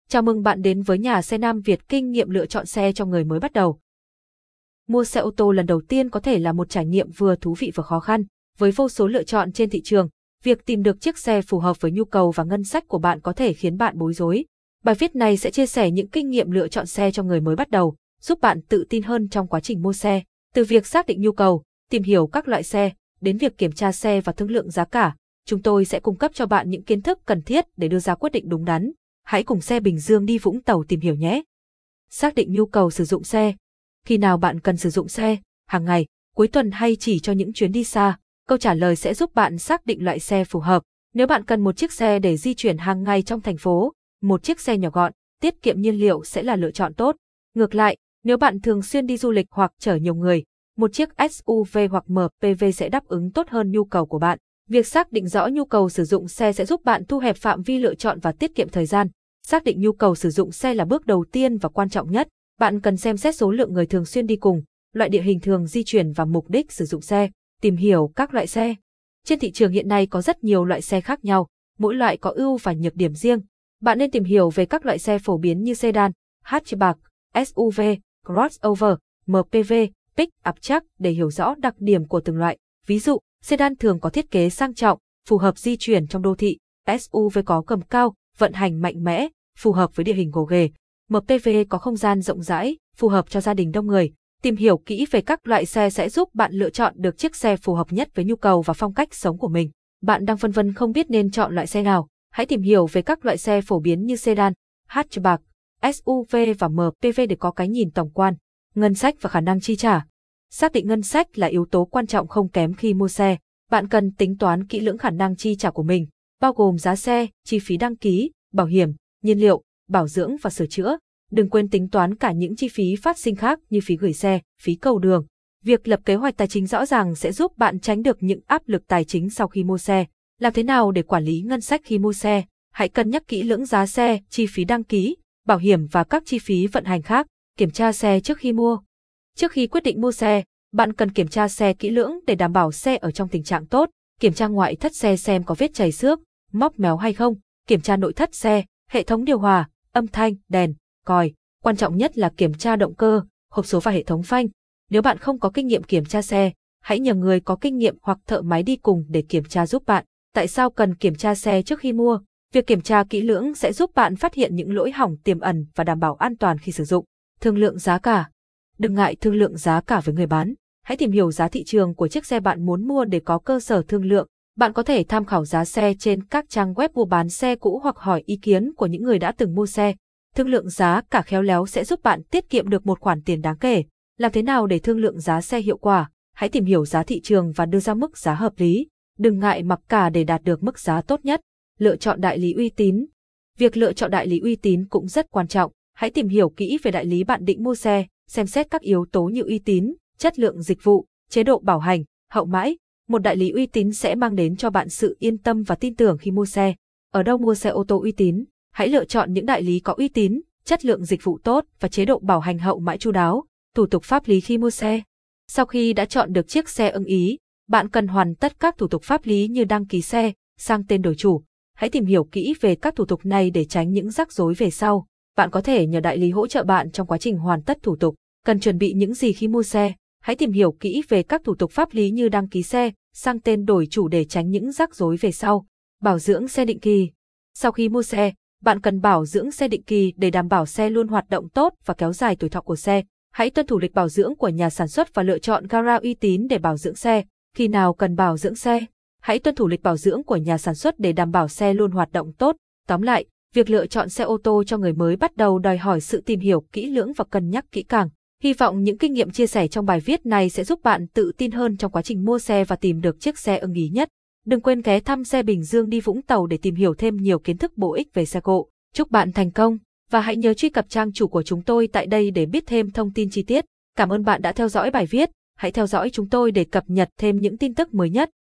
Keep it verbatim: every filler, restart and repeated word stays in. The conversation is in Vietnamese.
Chào mừng bạn đến với nhà xe Nam Việt, kinh nghiệm lựa chọn xe cho người mới bắt đầu. Mua xe ô tô lần đầu tiên có thể là một trải nghiệm vừa thú vị vừa khó khăn. Với vô số lựa chọn trên thị trường, việc tìm được chiếc xe phù hợp với nhu cầu và ngân sách của bạn có thể khiến bạn bối rối. Bài viết này sẽ chia sẻ những kinh nghiệm lựa chọn xe cho người mới bắt đầu, giúp bạn tự tin hơn trong quá trình mua xe. Từ việc xác định nhu cầu, tìm hiểu các loại xe, đến việc kiểm tra xe và thương lượng giá cả, chúng tôi sẽ cung cấp cho bạn những kiến thức cần thiết để đưa ra quyết định đúng đắn. Hãy cùng xe Bình Dương đi Vũng Tàu tìm hiểu nhé. Xác định nhu cầu sử dụng xe. Khi nào bạn cần sử dụng xe? Hàng ngày, cuối tuần hay chỉ cho những chuyến đi xa? Câu trả lời sẽ giúp bạn xác định loại xe phù hợp. Nếu bạn cần một chiếc xe để di chuyển hàng ngày trong thành phố, một chiếc xe nhỏ gọn, tiết kiệm nhiên liệu sẽ là lựa chọn tốt. Ngược lại, nếu bạn thường xuyên đi du lịch hoặc chở nhiều người, một chiếc ét u vê hoặc em pê vê sẽ đáp ứng tốt hơn nhu cầu của bạn. Việc xác định rõ nhu cầu sử dụng xe sẽ giúp bạn thu hẹp phạm vi lựa chọn và tiết kiệm thời gian. Xác định nhu cầu sử dụng xe là bước đầu tiên và quan trọng nhất. Bạn cần xem xét số lượng người thường xuyên đi cùng, loại địa hình thường di chuyển và mục đích sử dụng xe. Tìm hiểu các loại xe. Trên thị trường hiện nay có rất nhiều loại xe khác nhau, mỗi loại có ưu và nhược điểm riêng. Bạn nên tìm hiểu về các loại xe phổ biến như sedan, hatchback, ét u vê, crossover, em pê vê, pick-up truck để hiểu rõ đặc điểm của từng loại. Ví dụ, sedan thường có thiết kế sang trọng, phù hợp di chuyển trong đô thị, ét u vê có gầm cao, vận hành mạnh mẽ, phù hợp với địa hình gồ ghề. em pê vê có không gian rộng rãi, phù hợp cho gia đình đông người. Tìm hiểu kỹ về các loại xe sẽ giúp bạn lựa chọn được chiếc xe phù hợp nhất với nhu cầu và phong cách sống của mình. Bạn đang phân vân không biết nên chọn loại xe nào? Hãy tìm hiểu về các loại xe phổ biến như sedan, hatchback, ét u vê và em pê vê để có cái nhìn tổng quan. Ngân sách và khả năng chi trả. Xác định ngân sách là yếu tố quan trọng không kém khi mua xe. Bạn cần tính toán kỹ lưỡng khả năng chi trả của mình, bao gồm giá xe, chi phí đăng ký, bảo hiểm, nhiên liệu, bảo dưỡng và sửa chữa. Đừng quên tính toán cả những chi phí phát sinh khác như phí gửi xe, phí cầu đường. Việc lập kế hoạch tài chính rõ ràng sẽ giúp bạn tránh được những áp lực tài chính sau khi mua xe. Làm thế nào để quản lý ngân sách khi mua xe? Hãy cân nhắc kỹ lưỡng giá xe, chi phí đăng ký, bảo hiểm và các chi phí vận hành khác. Kiểm tra xe trước khi mua. Trước khi quyết định mua xe, bạn cần kiểm tra xe kỹ lưỡng để đảm bảo xe ở trong tình trạng tốt. Kiểm tra ngoại thất xe xem có vết chảy xước, móc méo hay không. Kiểm tra nội thất xe, hệ thống điều hòa, âm thanh, đèn, còi. Quan trọng nhất là kiểm tra động cơ, hộp số và hệ thống phanh. Nếu bạn không có kinh nghiệm kiểm tra xe, hãy nhờ người có kinh nghiệm hoặc thợ máy đi cùng để kiểm tra giúp bạn. Tại sao cần kiểm tra xe trước khi mua? Việc kiểm tra kỹ lưỡng sẽ giúp bạn phát hiện những lỗi hỏng tiềm ẩn và đảm bảo an toàn khi sử dụng. Thương lượng giá cả. Đừng ngại thương lượng giá cả với người bán. Hãy tìm hiểu giá thị trường của chiếc xe bạn muốn mua để có cơ sở thương lượng. Bạn có thể tham khảo giá xe trên các trang web mua bán xe cũ hoặc hỏi ý kiến của những người đã từng mua xe. Thương lượng giá cả khéo léo sẽ giúp bạn tiết kiệm được một khoản tiền đáng kể. Làm thế nào để thương lượng giá xe hiệu quả? Hãy tìm hiểu giá thị trường và đưa ra mức giá hợp lý. Đừng ngại mặc cả để đạt được mức giá tốt nhất. Lựa chọn đại lý uy tín. Việc lựa chọn đại lý uy tín cũng rất quan trọng. Hãy tìm hiểu kỹ về đại lý bạn định mua xe, xem xét các yếu tố như uy tín, chất lượng dịch vụ, chế độ bảo hành, hậu mãi. Một đại lý uy tín sẽ mang đến cho bạn sự yên tâm và tin tưởng khi mua xe. Ở đâu mua xe ô tô uy tín? Hãy lựa chọn những đại lý có uy tín, chất lượng dịch vụ tốt và chế độ bảo hành hậu mãi chu đáo. Thủ tục pháp lý khi mua xe. Sau khi đã chọn được chiếc xe ưng ý, bạn cần hoàn tất các thủ tục pháp lý như đăng ký xe, sang tên đổi chủ. Hãy tìm hiểu kỹ về các thủ tục này để tránh những rắc rối về sau. Bạn có thể nhờ đại lý hỗ trợ bạn trong quá trình hoàn tất thủ tục. Cần chuẩn bị những gì khi mua xe? Hãy tìm hiểu kỹ về các thủ tục pháp lý như đăng ký xe, sang tên đổi chủ để tránh những rắc rối về sau. Bảo dưỡng xe định kỳ. Sau khi mua xe, bạn cần bảo dưỡng xe định kỳ để đảm bảo xe luôn hoạt động tốt và kéo dài tuổi thọ của xe. Hãy tuân thủ lịch bảo dưỡng của nhà sản xuất và lựa chọn gara uy tín để bảo dưỡng xe. Khi nào cần bảo dưỡng xe? Hãy tuân thủ lịch bảo dưỡng của nhà sản xuất để đảm bảo xe luôn hoạt động tốt. Tóm lại, việc lựa chọn xe ô tô cho người mới bắt đầu đòi hỏi sự tìm hiểu kỹ lưỡng và cân nhắc kỹ càng. Hy vọng những kinh nghiệm chia sẻ trong bài viết này sẽ giúp bạn tự tin hơn trong quá trình mua xe và tìm được chiếc xe ưng ý nhất. Đừng quên ghé thăm xe Bình Dương đi Vũng Tàu để tìm hiểu thêm nhiều kiến thức bổ ích về xe cộ. Chúc bạn thành công và hãy nhớ truy cập trang chủ của chúng tôi tại đây để biết thêm thông tin chi tiết. Cảm ơn bạn đã theo dõi bài viết. Hãy theo dõi chúng tôi để cập nhật thêm những tin tức mới nhất.